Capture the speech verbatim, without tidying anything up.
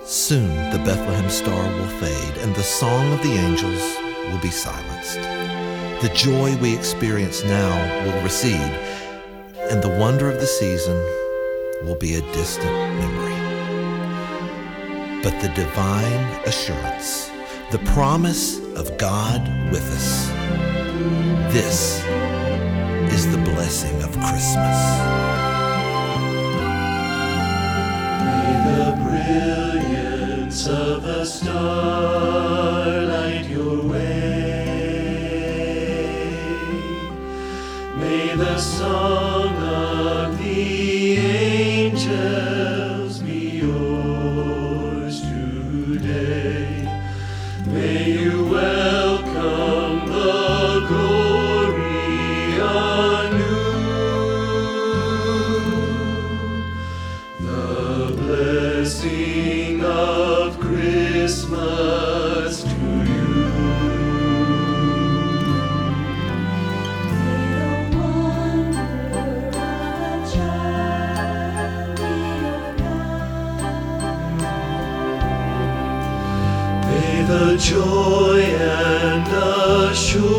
Soon the Bethlehem star will fade, and the song of the angels will be silenced. The joy we experience now will recede, and the wonder of the season will be a distant memory. But the divine assurance, the promise of God with us, this is the blessing of Christmas. May the brilliance of a star light your way. May the song of the angels be yours today. May you welcome the glory anew. The blessing of Christmas to you. May the wonder of a child be your guide. May the joy and assurance